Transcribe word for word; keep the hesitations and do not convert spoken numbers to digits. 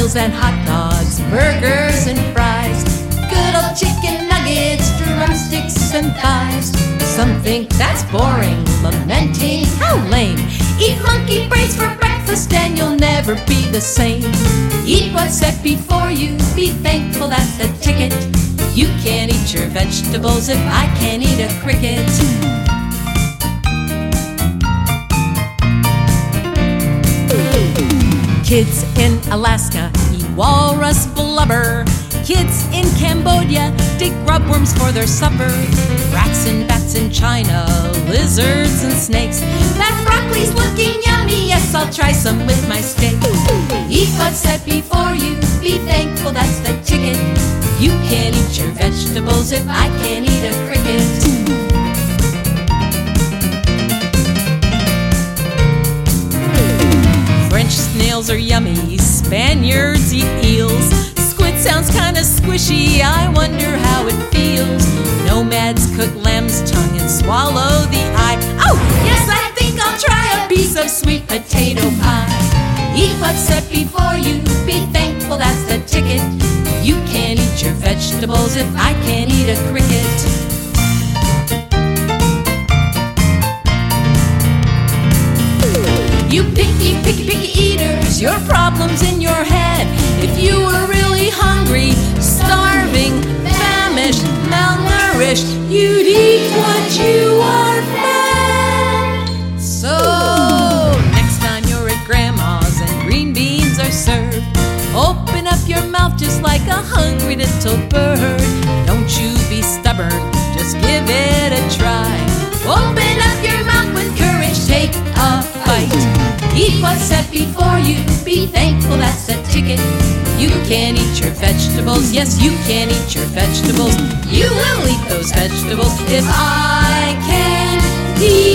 meals and hot dogs, burgers and fries, good old chicken nuggets, drumsticks and thighs. Some think that's boring, lamenting how lame. Eat monkey brains for breakfast and you'll never be the same. Eat what's set before you, be thankful that's the ticket. You can't eat your vegetables if I can't eat a cricket. Kids in Alaska eat walrus blubber. Kids in Cambodia dig grubworms for their supper. Rats and bats in China, lizards and snakes. That broccoli's looking yummy, yes, I'll try some with my steak. Eat what's set before you, be thankful that's the ticket. You can't eat your vegetables if I can't eat a cricket. French snails are yummy, Spaniards eat eels. Squid sounds kinda squishy, I wonder how it feels. Nomads cook lamb's tongue and swallow the eye. Oh, yes, I think I'll try a piece of sweet potato pie. Eat what's set before you, be thankful that's the ticket. You can't eat your vegetables if I can't eat a cricket. You picky, picky, picky eaters, your problem's in your head. If you were really hungry, starving, famished, malnourished, you'd eat what you are fed. So, next time you're at Grandma's and green beans are served, open up your mouth just like a hungry little bird. Don't you be stubborn, just give it a try. Open up your mouth with courage, take a bite. Eat what's set before you, be thankful that's the ticket. You can't eat your vegetables, yes, you can eat your vegetables. You will eat those vegetables if I can eat